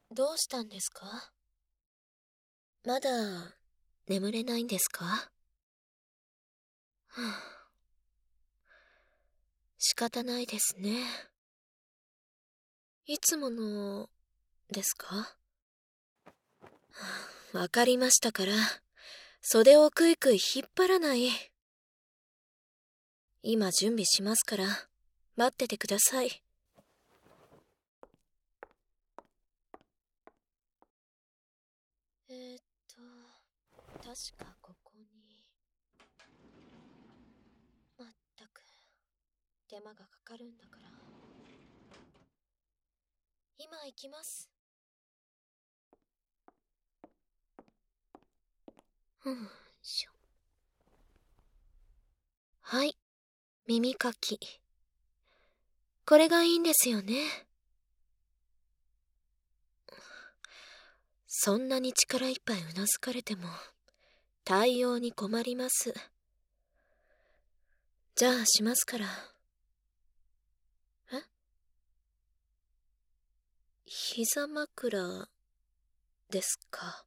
どうしたんですか？まだ眠れないんですか？はあ、仕方ないですね。いつものですか？はあ、わかりましたから、袖をくいくい引っ張らない。今準備しますから、待っててください。えーっと、確かここに。まったく、手間がかかるんだから。今行きます。しょ。はい、耳かき。これがいいんですよね。そんなに力いっぱいうなずかれても、対応に困ります。じゃあしますから。え？膝枕ですか。は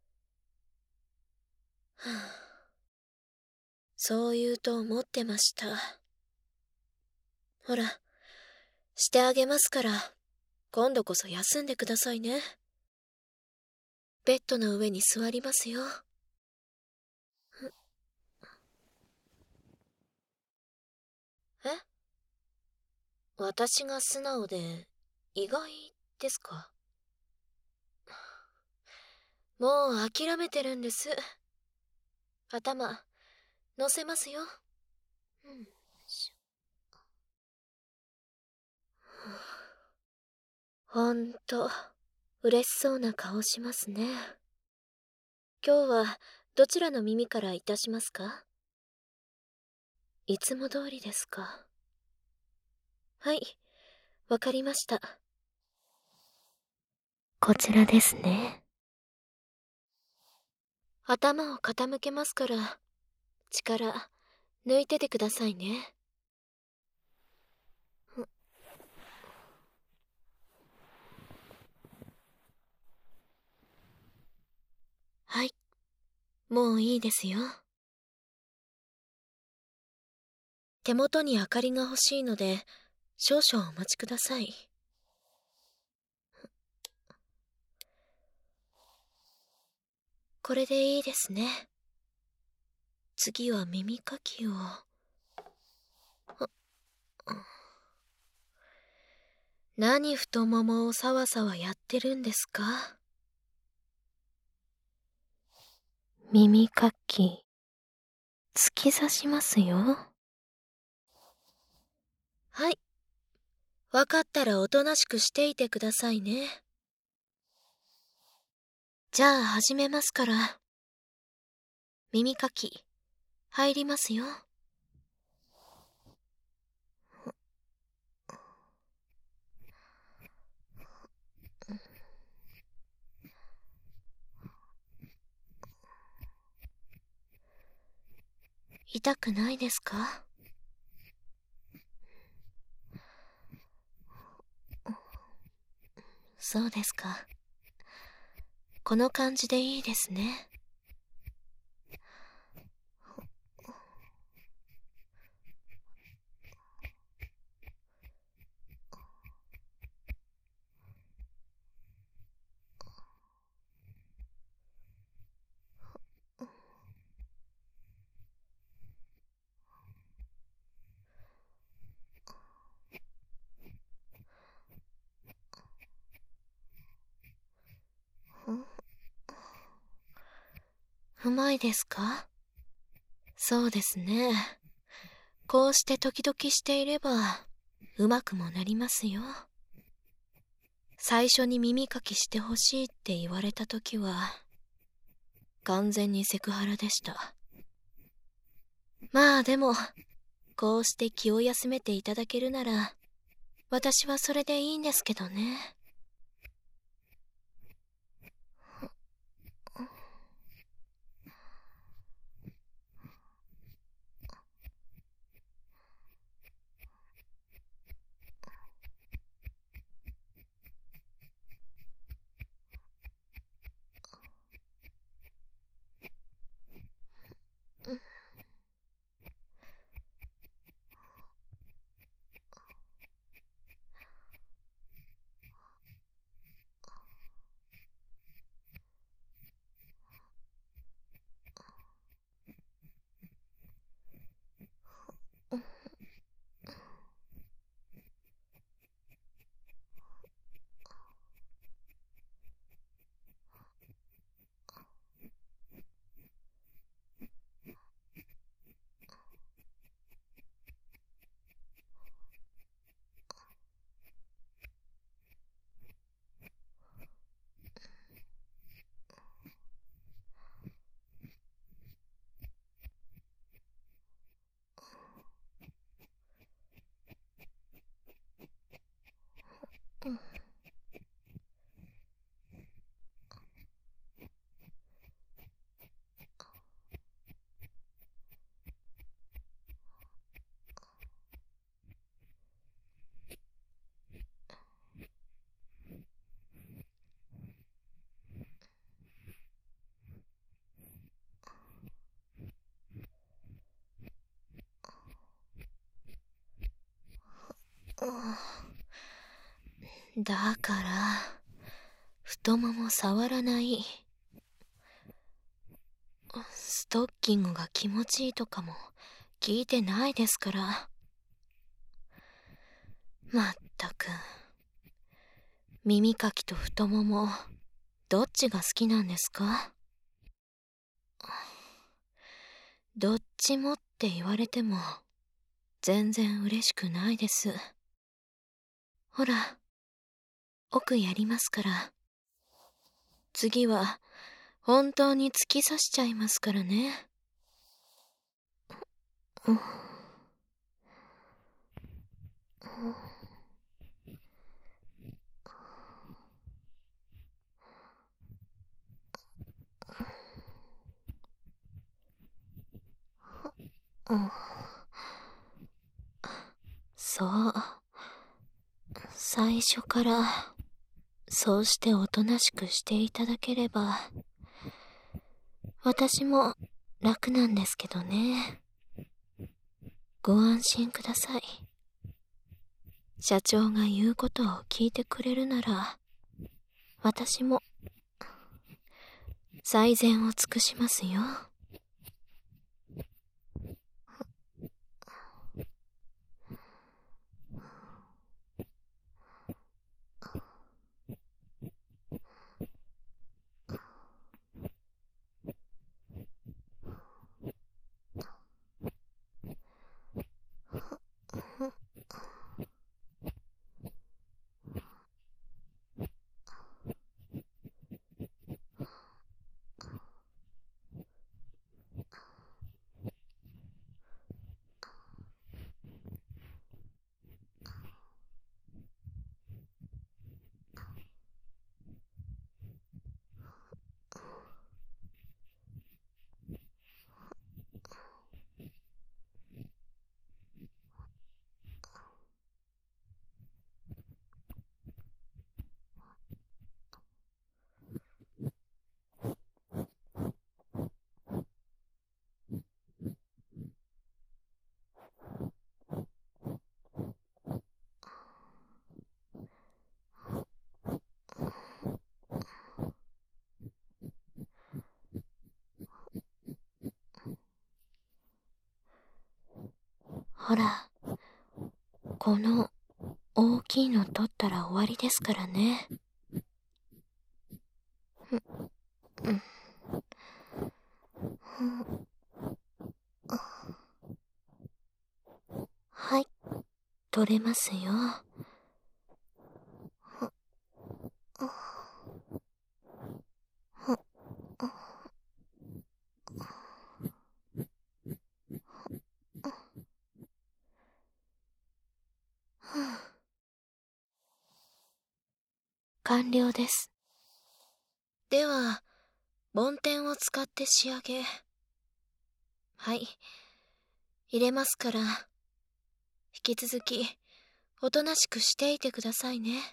あ、そう言うと思ってました。ほら、してあげますから、今度こそ休んでくださいね。ベッドの上に座りますよ。え？私が素直で意外ですか？もう諦めてるんです。頭、乗せますよ。ほんと、嬉しそうな顔しますね。今日はどちらの耳からいたしますか？いつも通りですか？はい、わかりました。こちらですね。頭を傾けますから、力、抜いててくださいね。はい、もういいですよ。手元に明かりが欲しいので、少々お待ちください。これでいいですね。次は耳かきを。何太ももをさわさわやってるんですか？耳かき、突き刺しますよ。はい。わかったらおとなしくしていてくださいね。じゃあ始めますから。耳かき、入りますよ。痛くないですか？そうですか。この感じでいいですね。うまいですか？そうですね。こうして時々していれば、うまくもなりますよ。最初に耳かきしてほしいって言われた時は、完全にセクハラでした。まあでも、こうして気を休めていただけるなら、私はそれでいいんですけどね。 だから、太もも触らない。ストッキングが気持ちいいとかも聞いてないですから。まったく。耳かきと太もも、どっちが好きなんですか？どっちもって言われても、全然嬉しくないです。ほら、奥やりますから。次は、本当に突き刺しちゃいますからね。そう。最初から、そうしておとなしくしていただければ、私も楽なんですけどね。ご安心ください。社長が言うことを聞いてくれるなら、私も、最善を尽くしますよ。ほら、この大きいの取ったら終わりですからね。はい、取れますよ。完了です。では、梵天を使って仕上げ。はい、入れますから、引き続き、おとなしくしていてくださいね。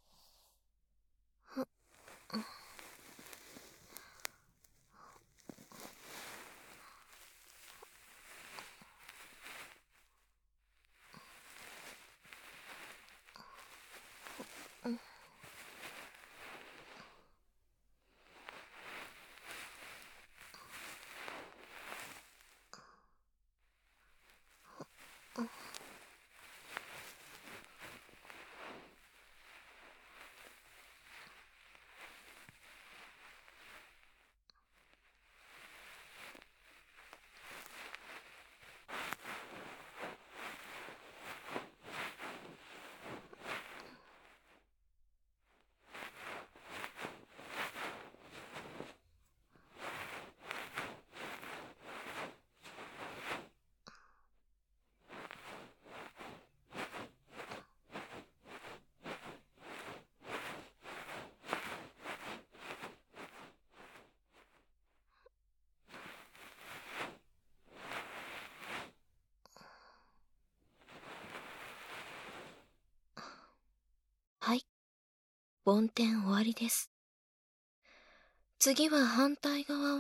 はい、梵天終わりです。次は反対側を。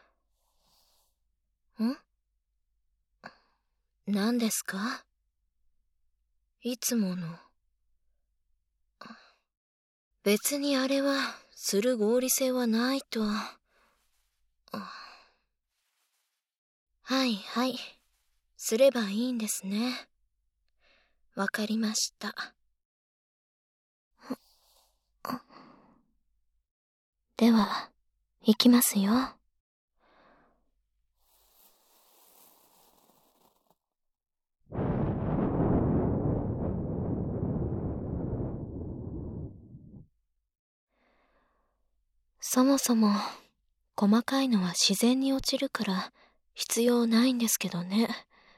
何ですか？いつもの。 別にあれはする合理性はないと。はいはい。すればいいんですね。わかりました。では、行きますよ。そもそも、細かいのは自然に落ちるから必要ないんですけどね。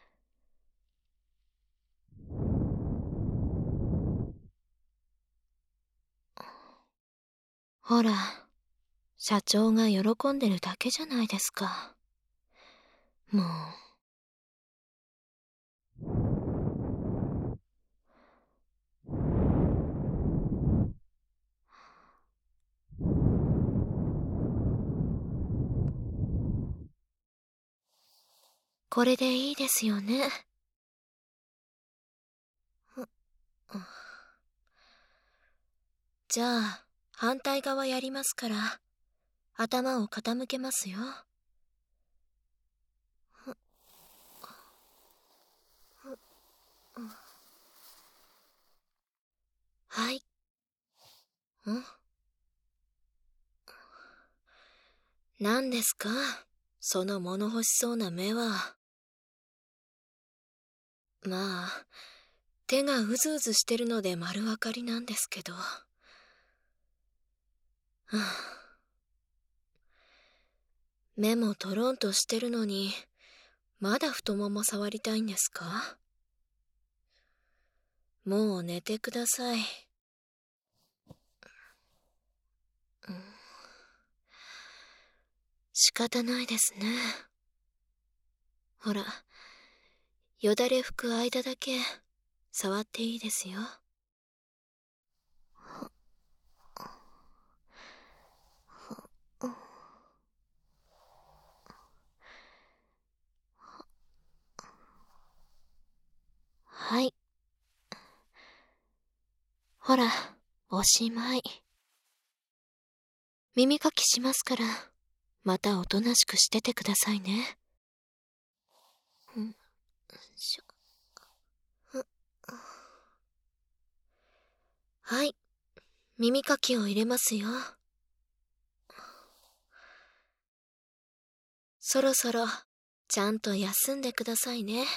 ほら、社長が喜んでるだけじゃないですか。もう。これでいいですよね。じゃあ、反対側やりますから、頭を傾けますよ。はい。何ですか？その物欲しそうな目は。まあ、手がうずうずしてるので丸分かりなんですけど。目もトロンとしてるのに、まだ太もも触りたいんですか？もう寝てください。仕方ないですね。ほら、よだれ拭く間だけ触っていいですよ。はい。ほら、おしまい。耳かきしますから、またおとなしくしててくださいね。はい、耳かきを入れますよ。そろそろ、ちゃんと休んでくださいね。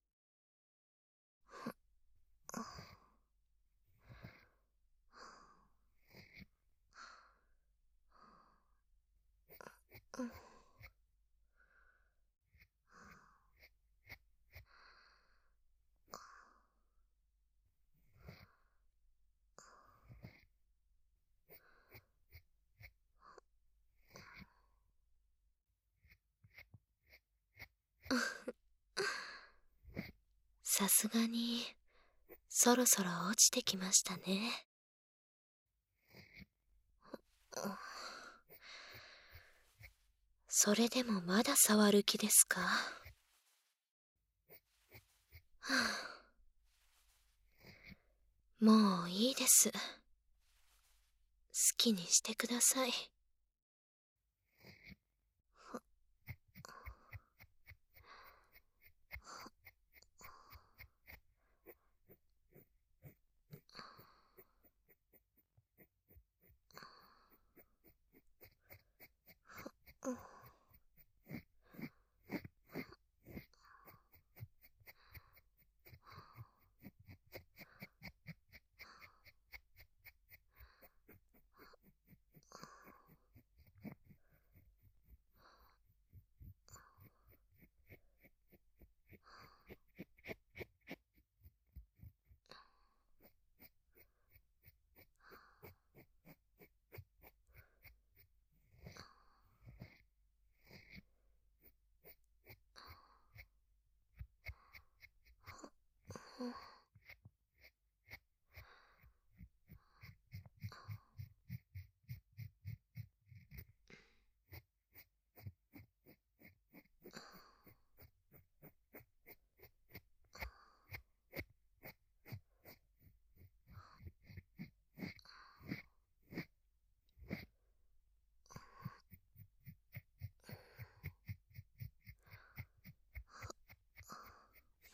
さすがに、そろそろ落ちてきましたね。それでもまだ触る気ですか？もういいです。好きにしてください。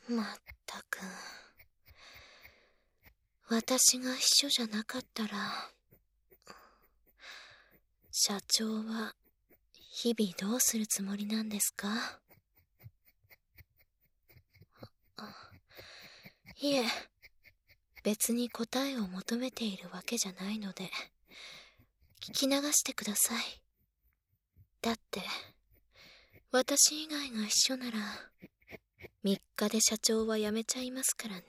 まったく。私が秘書じゃなかったら、社長は日々どうするつもりなんですか？いえ、別に答えを求めているわけじゃないので、聞き流してください。だって、私以外が秘書なら、3日で社長は辞めちゃいますからね。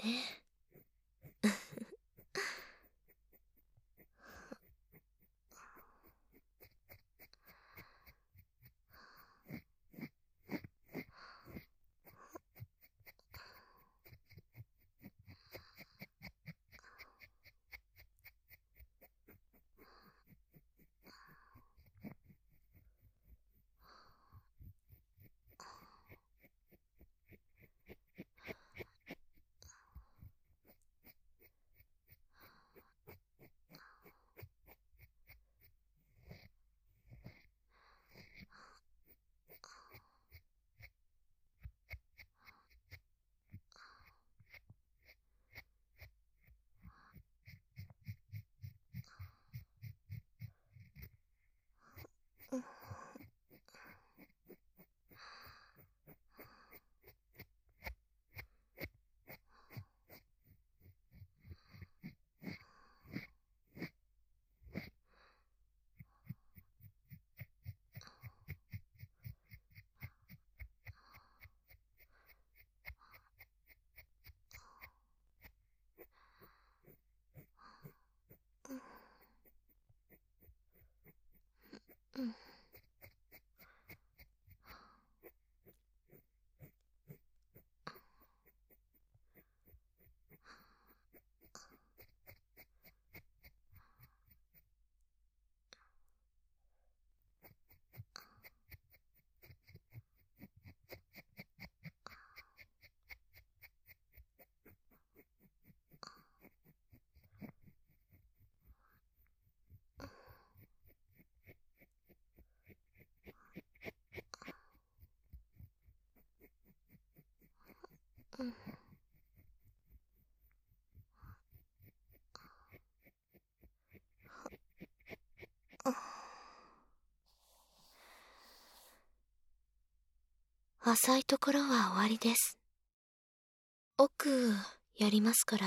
浅いところは終わりです。奥、やりますから。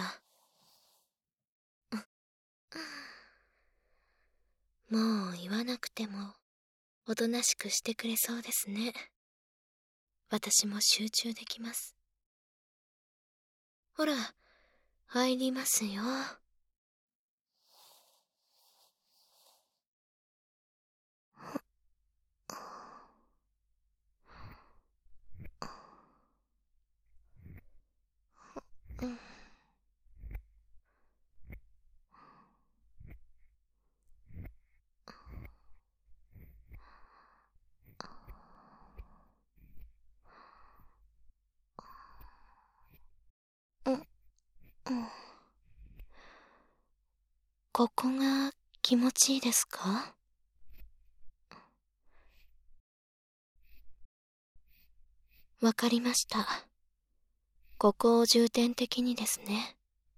もう言わなくても、おとなしくしてくれそうですね。私も集中できます。ほら、入りますよ。ここが気持ちいいですか？わかりました。ここを重点的にですね。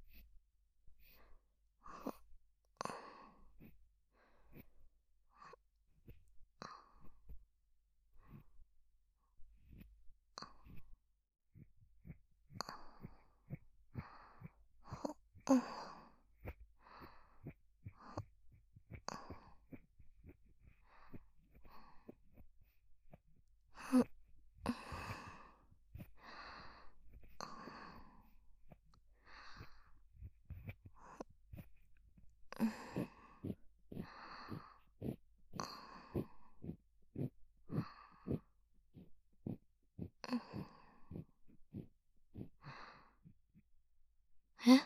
え？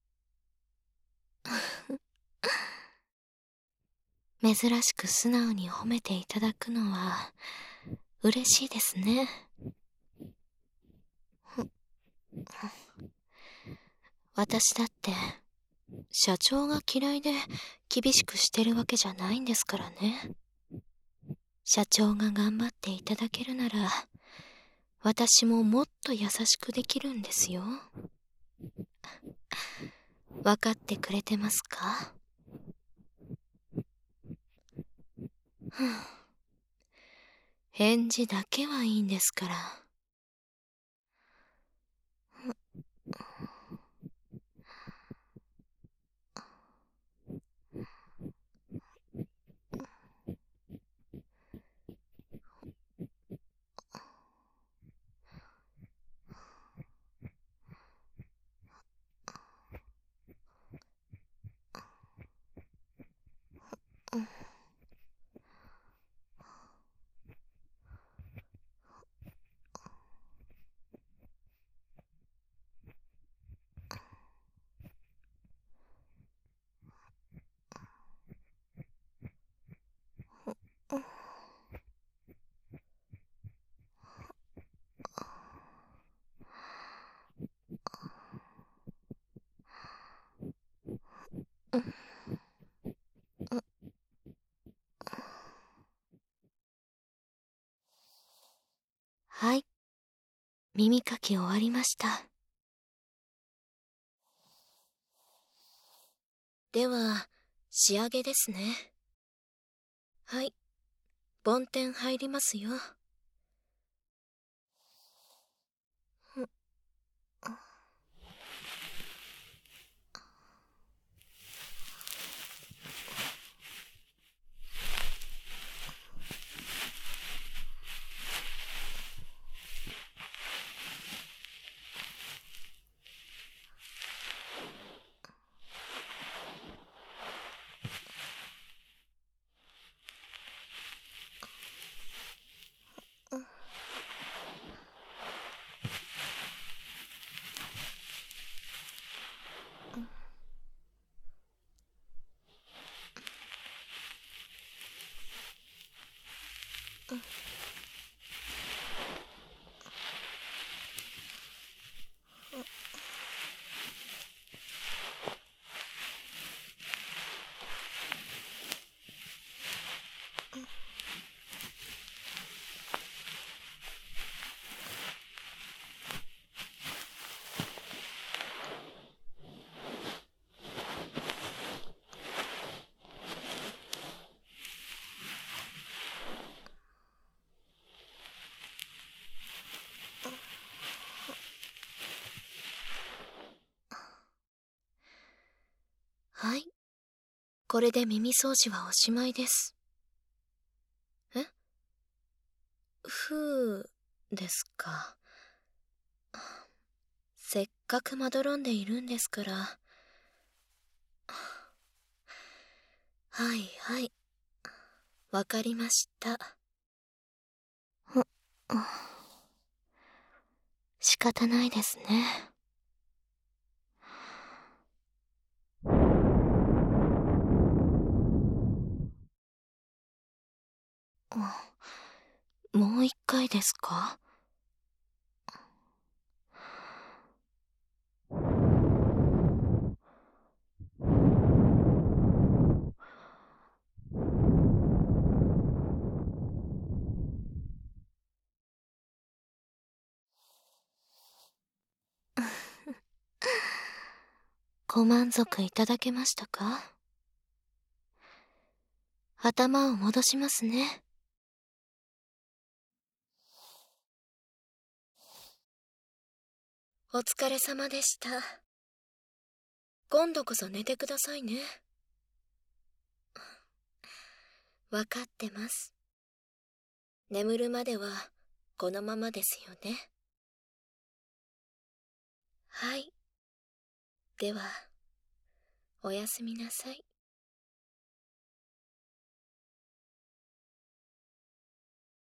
珍しく素直に褒めていただくのは嬉しいですね。私だって社長が嫌いで厳しくしてるわけじゃないんですからね。社長が頑張っていただけるなら私ももっと優しくできるんですよ。わかってくれてますか？返事だけはいいんですから。はい。耳かき終わりました。では、仕上げですね。はい。梵天入りますよ。はい。これで耳掃除はおしまいです。え？ふうですか。せっかくまどろんでいるんですから。はいはい。わかりました。仕方ないですね。もう一回ですか？ご満足いただけましたか？頭を戻しますね。お疲れ様でした。今度こそ寝てくださいね。わかってます。眠るまではこのままですよね。はい。では、おやすみなさい。